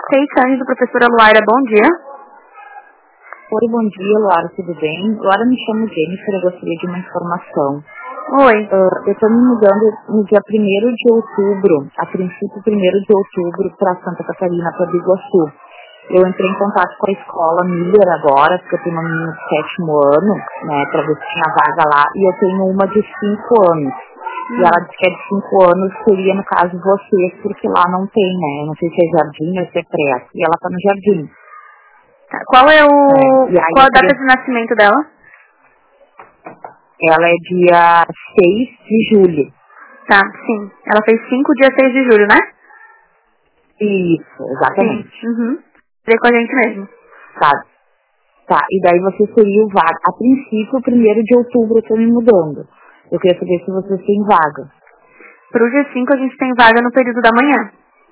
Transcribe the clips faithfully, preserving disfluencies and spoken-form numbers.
Kate Anjos, do professora Luara, bom dia. Oi, bom dia, Luara, tudo bem? Luara, me chamo Jennifer, eu gostaria de uma informação. Oi. Uh, eu estou me mudando no dia primeiro de outubro, a princípio primeiro de outubro, para Santa Catarina, para Biguaçu. Eu entrei em contato com a escola Miller agora, porque eu tenho uma menina de sétimo ano, né, para ver se tinha vaga lá, e eu tenho uma de cinco anos. Hum. E ela disse que é de cinco anos, seria no caso vocês, porque lá não tem, né, eu não sei se é jardim ou se é pré, e ela está no jardim. Tá. Qual é o... É, Qual a data queria... de nascimento dela? Ela é dia seis de julho. Tá, sim. Ela fez cinco dia seis de julho, né? Isso, exatamente. Sim. Uhum. Veio com a gente mesmo. Tá. Tá, e daí você seria o vaga. A princípio, primeiro de outubro eu tô me mudando. Eu queria saber se você tem vaga. Pro dia cinco a gente tem vaga no período da manhã.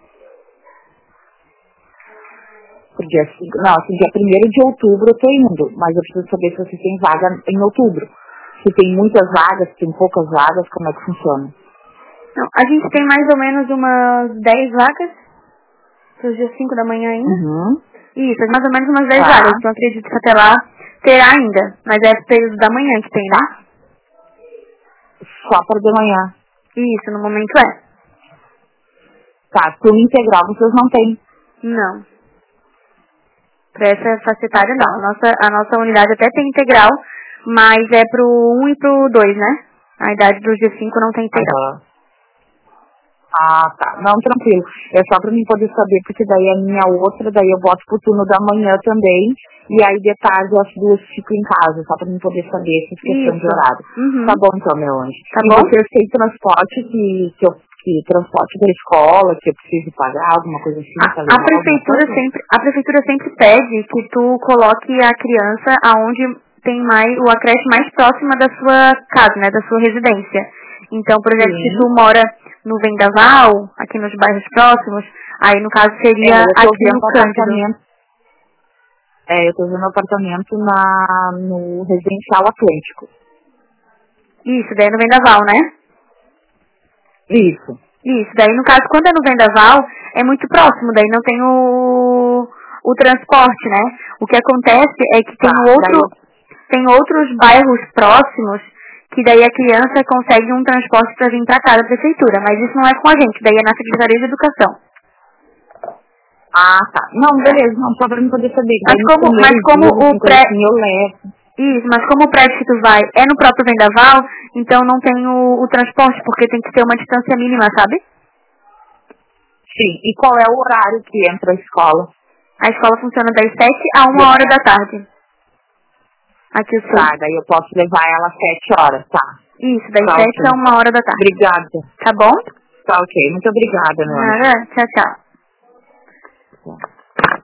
Pro dia cinco. Não, assim, dia primeiro de outubro eu tô indo, mas eu preciso saber se você tem vaga em outubro. Se tem muitas vagas, se tem poucas vagas, como é que funciona? Não, a gente tem mais ou menos umas dez vagas pro dia cinco da manhã ainda. Uhum. Isso, mais ou menos umas dez Tá. vagas. Então acredito que até lá terá ainda. Mas é pro período da manhã que tem, né? Só para de manhã. Isso, no momento é. Tá, turno integral vocês não têm. Não. Pra essa faixa etária não. A nossa, a nossa unidade até tem integral, mas é pro um e pro dois, né? A idade do G cinco não tem integral. Uhum. Ah, tá. Não, tranquilo. É só pra mim poder saber, porque daí a minha outra, daí eu boto pro turno da manhã também, e aí de tarde as duas ficam em casa, só pra mim poder saber essa questão Isso. de horário. Uhum. Tá bom então, meu anjo. Tá E bom? vocês têm transporte que, que, eu, que transporte da escola, que eu preciso pagar, alguma coisa assim, A, pra a levar alguma prefeitura coisa? sempre, a prefeitura sempre pede que tu coloque a criança aonde tem mais, o a creche mais próxima da sua casa, né, da sua residência. Então, por exemplo, se Sim. tu mora no Vendaval, aqui nos bairros próximos, aí no caso seria É, eu tô aqui vendo no um Cândido. apartamento. É, eu tô vendo um apartamento na, no Residencial Atlântico. Isso, daí no Vendaval, né? Isso. Isso, daí no caso, quando é no Vendaval, é muito próximo, daí não tem o, o transporte, né? O que acontece é que tem Tá, outro, daí... tem outros bairros próximos que daí a criança consegue um transporte para vir para cá da prefeitura, mas isso não é com a gente, daí é na Secretaria de Educação. Ah, tá. Não, beleza, não, só pra mim poder saber. Mas Daí nos como, mas primeiros como dias, o assim, coisa pré, assim, eu levo. isso, mas como o prédio que tu vai é no próprio Vendaval, então não tem o, o transporte, porque tem que ter uma distância mínima, sabe? Sim, e qual é o horário que entra a escola? A escola funciona das sete a uma hora da tarde. Aqui o sul. Tá, daí eu posso levar ela às sete horas, tá. Isso, das Tá, sete ok. a uma hora da tarde. Obrigada. Tá bom? Tá, ok. Muito obrigada, meu anjo. Nada. Tchau, tchau. Tá.